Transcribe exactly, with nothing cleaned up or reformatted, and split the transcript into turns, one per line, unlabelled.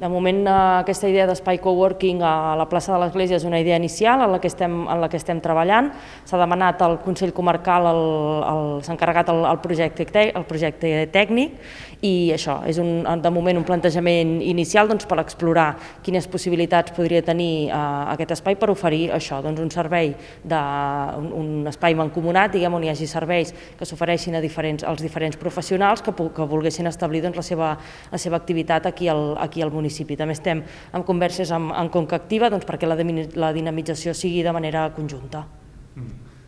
De moment aquesta idea d'espai coworking a la plaça de l'Església és una idea inicial en la que estem, en la que estem treballant. S'ha demanat al Consell Comarcal, s'ha encarregat el, el, projecte, el projecte tècnic i això és un, de moment un plantejament inicial doncs, per explorar quines possibilitats podria tenir eh, aquest espai per oferir això, doncs, un servei, de, un, un espai mancomunat, diguem, on hi hagi serveis que s'ofereixin a diferents, als diferents professionals que, que volguessin establir doncs, la, seva, la seva activitat aquí al, aquí al municipi. També estem en converses amb, amb Conca Activa doncs, perquè la, la dinamització sigui de manera conjunta. Mm.